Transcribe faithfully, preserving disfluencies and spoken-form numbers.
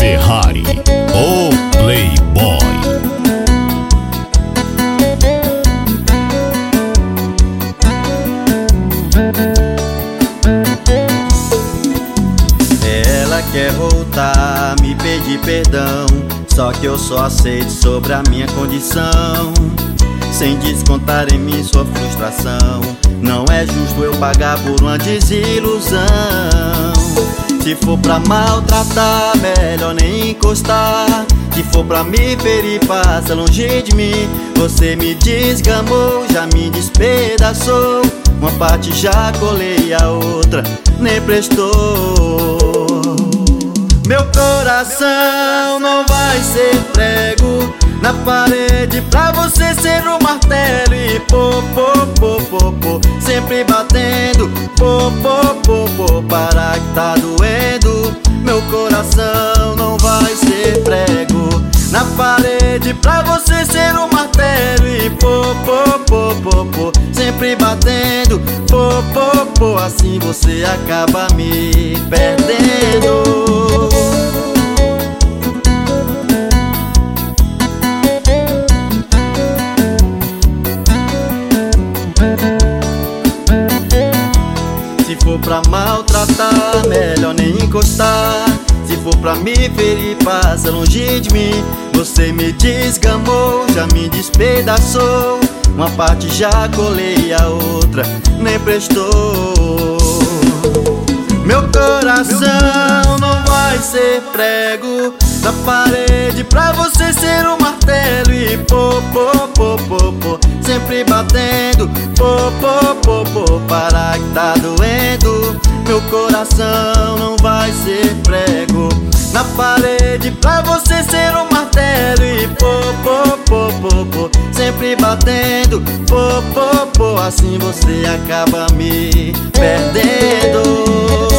Ferrari, o Playboy. Ela quer voltar, me pedir perdão, só que eu só aceito sobre a minha condição, sem descontar em mim sua frustração. Não é justo eu pagar por uma desilusão. Se for pra maltratar, melhor nem encostar. Se for pra me ferir, passa longe de mim. Você me desgamou, já me despedaçou. Uma parte já colei, a outra nem prestou. Meu coração não vai ser prego na parede pra você ser um martelo e pô, pô, pô, pô, pô, sempre batendo, pô, pô, pô, pô, para que tá doendo. Meu coração não vai ser prego na parede pra você ser um martelo e pô, pô, pô, pô, pô, sempre batendo, pô, pô, pô, assim você acaba me perdendo. Se for pra maltratar, melhor nem encostar. Se for pra me ferir, passa longe de mim. Você me desgamou, já me despedaçou. Uma parte já colei, a outra nem prestou. Meu coração não vai ser prego na parede pra você ser um martelo e pô, pô, pô, pô, pô, sempre batendo, pô, pô, pô, pô, para que tá doendo. Meu coração não vai ser prego na parede pra você ser um martelo e pô, pô, pô, pô, pô, sempre batendo, pô, pô, pô, assim você acaba me perdendo.